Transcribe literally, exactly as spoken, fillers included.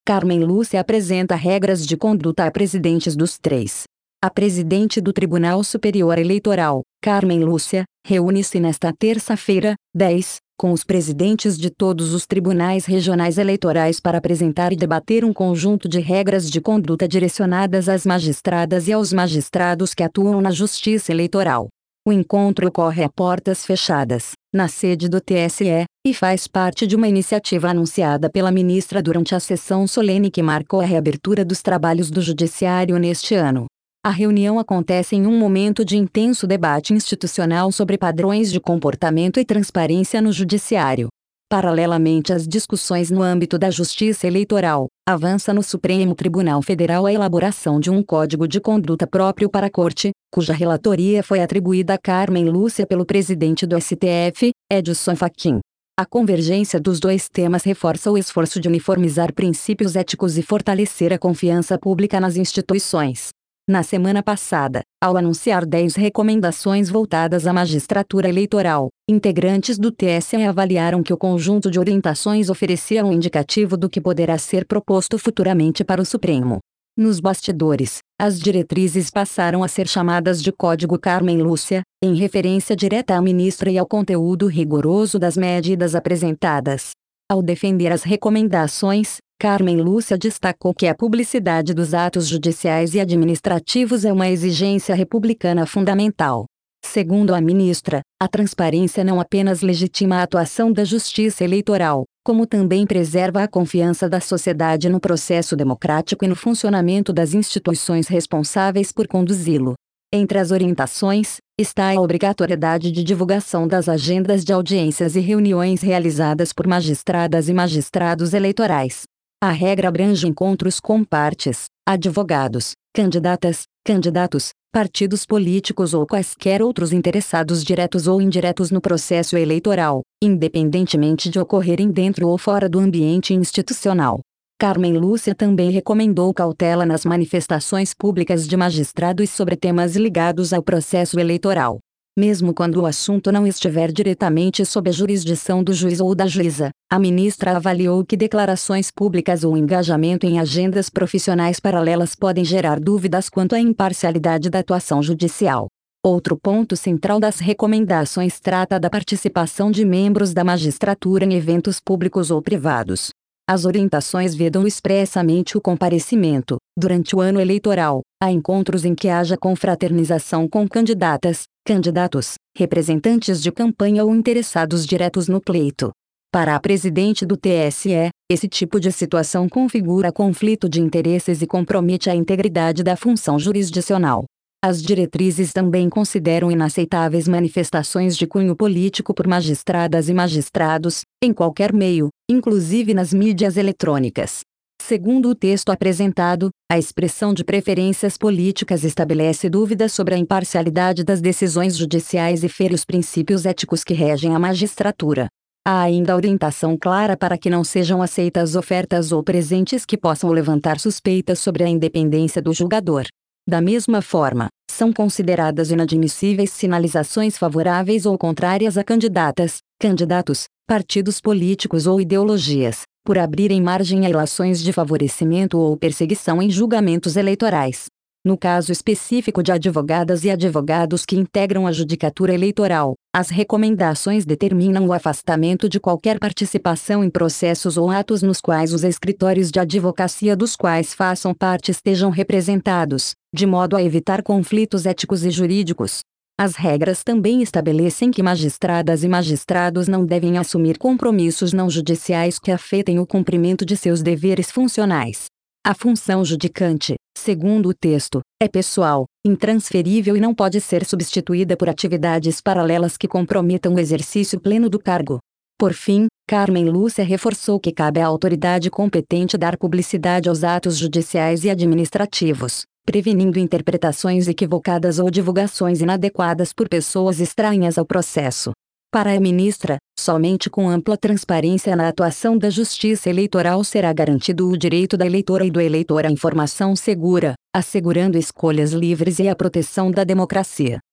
Carmen Lúcia apresenta regras de conduta a presidentes dos três. A presidente do Tribunal Superior Eleitoral, Carmen Lúcia, reúne-se nesta terça-feira, dez, com os presidentes de todos os tribunais regionais eleitorais para apresentar e debater um conjunto de regras de conduta direcionadas às magistradas e aos magistrados que atuam na Justiça Eleitoral. O encontro ocorre a portas fechadas, na sede do T S E, e faz parte de uma iniciativa anunciada pela ministra durante a sessão solene que marcou a reabertura dos trabalhos do Judiciário neste ano. A reunião acontece em um momento de intenso debate institucional sobre padrões de comportamento e transparência no Judiciário. Paralelamente às discussões no âmbito da Justiça Eleitoral, avança no Supremo Tribunal Federal a elaboração de um código de conduta próprio para a Corte, cuja relatoria foi atribuída a Carmen Lúcia pelo presidente do S T F, Edson Fachin. A convergência dos dois temas reforça o esforço de uniformizar princípios éticos e fortalecer a confiança pública nas instituições. Na semana passada, ao anunciar dez recomendações voltadas à magistratura eleitoral, integrantes do T S E avaliaram que o conjunto de orientações oferecia um indicativo do que poderá ser proposto futuramente para o Supremo. Nos bastidores, as diretrizes passaram a ser chamadas de Código Carmen Lúcia, em referência direta à ministra e ao conteúdo rigoroso das medidas apresentadas. Ao defender as recomendações, Carmen Lúcia destacou que a publicidade dos atos judiciais e administrativos é uma exigência republicana fundamental. Segundo a ministra, a transparência não apenas legitima a atuação da justiça eleitoral, como também preserva a confiança da sociedade no processo democrático e no funcionamento das instituições responsáveis por conduzi-lo. Entre as orientações, está a obrigatoriedade de divulgação das agendas de audiências e reuniões realizadas por magistradas e magistrados eleitorais. A regra abrange encontros com partes, advogados, candidatas, candidatos, partidos políticos ou quaisquer outros interessados diretos ou indiretos no processo eleitoral, independentemente de ocorrerem dentro ou fora do ambiente institucional. Carmen Lúcia também recomendou cautela nas manifestações públicas de magistrados sobre temas ligados ao processo eleitoral. Mesmo quando o assunto não estiver diretamente sob a jurisdição do juiz ou da juíza, a ministra avaliou que declarações públicas ou engajamento em agendas profissionais paralelas podem gerar dúvidas quanto à imparcialidade da atuação judicial. Outro ponto central das recomendações trata da participação de membros da magistratura em eventos públicos ou privados. As orientações vedam expressamente o comparecimento, durante o ano eleitoral, a encontros em que haja confraternização com candidatas, candidatos, representantes de campanha ou interessados diretos no pleito. Para a presidente do T S E, esse tipo de situação configura conflito de interesses e compromete a integridade da função jurisdicional. As diretrizes também consideram inaceitáveis manifestações de cunho político por magistradas e magistrados, em qualquer meio, inclusive nas mídias eletrônicas. Segundo o texto apresentado, a expressão de preferências políticas estabelece dúvidas sobre a imparcialidade das decisões judiciais e fere os princípios éticos que regem a magistratura. Há ainda orientação clara para que não sejam aceitas ofertas ou presentes que possam levantar suspeitas sobre a independência do julgador. Da mesma forma, são consideradas inadmissíveis sinalizações favoráveis ou contrárias a candidatas, candidatos, partidos políticos ou ideologias, por abrirem margem a ilações de favorecimento ou perseguição em julgamentos eleitorais. No caso específico de advogadas e advogados que integram a judicatura eleitoral, as recomendações determinam o afastamento de qualquer participação em processos ou atos nos quais os escritórios de advocacia dos quais façam parte estejam representados, de modo a evitar conflitos éticos e jurídicos. As regras também estabelecem que magistradas e magistrados não devem assumir compromissos não judiciais que afetem o cumprimento de seus deveres funcionais. A função judicante, segundo o texto, é pessoal, intransferível e não pode ser substituída por atividades paralelas que comprometam o exercício pleno do cargo. Por fim, Carmen Lúcia reforçou que cabe à autoridade competente dar publicidade aos atos judiciais e administrativos, prevenindo interpretações equivocadas ou divulgações inadequadas por pessoas estranhas ao processo. Para a ministra, somente com ampla transparência na atuação da Justiça Eleitoral será garantido o direito da eleitora e do eleitor à informação segura, assegurando escolhas livres e a proteção da democracia.